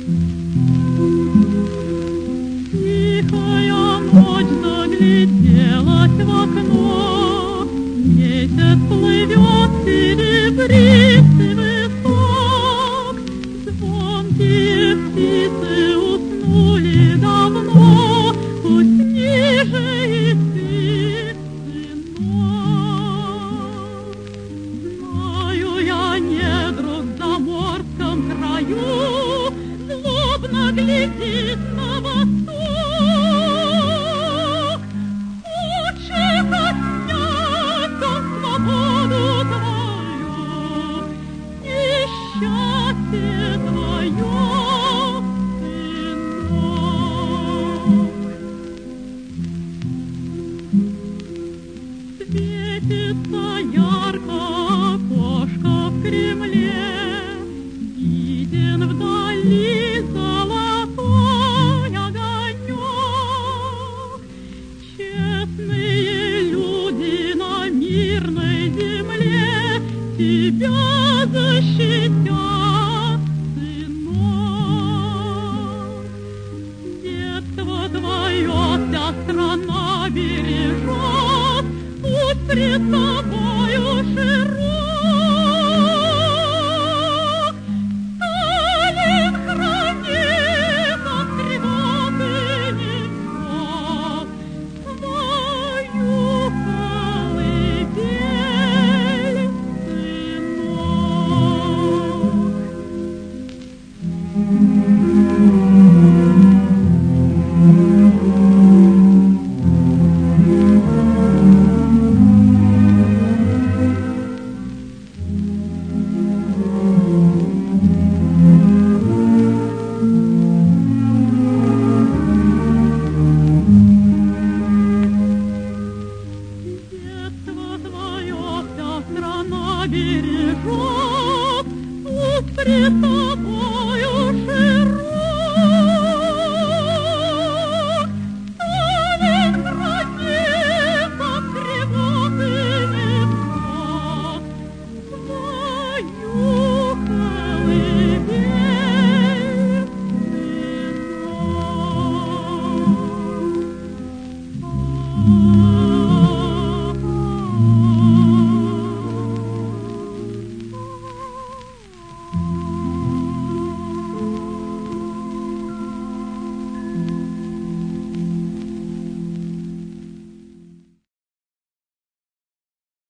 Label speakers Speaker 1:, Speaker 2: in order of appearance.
Speaker 1: Тихая ночь загляделась в окно, месяц плывет серебристый высок, звонкие птицы уснули давно, усни же и ты, сынок. Знаю я, негру в заморском краю злобно глядит на восток. Хочет отнять он свободу твою и счастье твое, сынок. Светится ярко окошко в Кремле, виден вдали золотой огонек. Честные люди на мирной земле тебя защитят, сынок. Детство твое вся страна бережет, пусть пред тобою широк. Сталин хранит от тревог и невзгод свою колыбель, страна бережет, пусть пред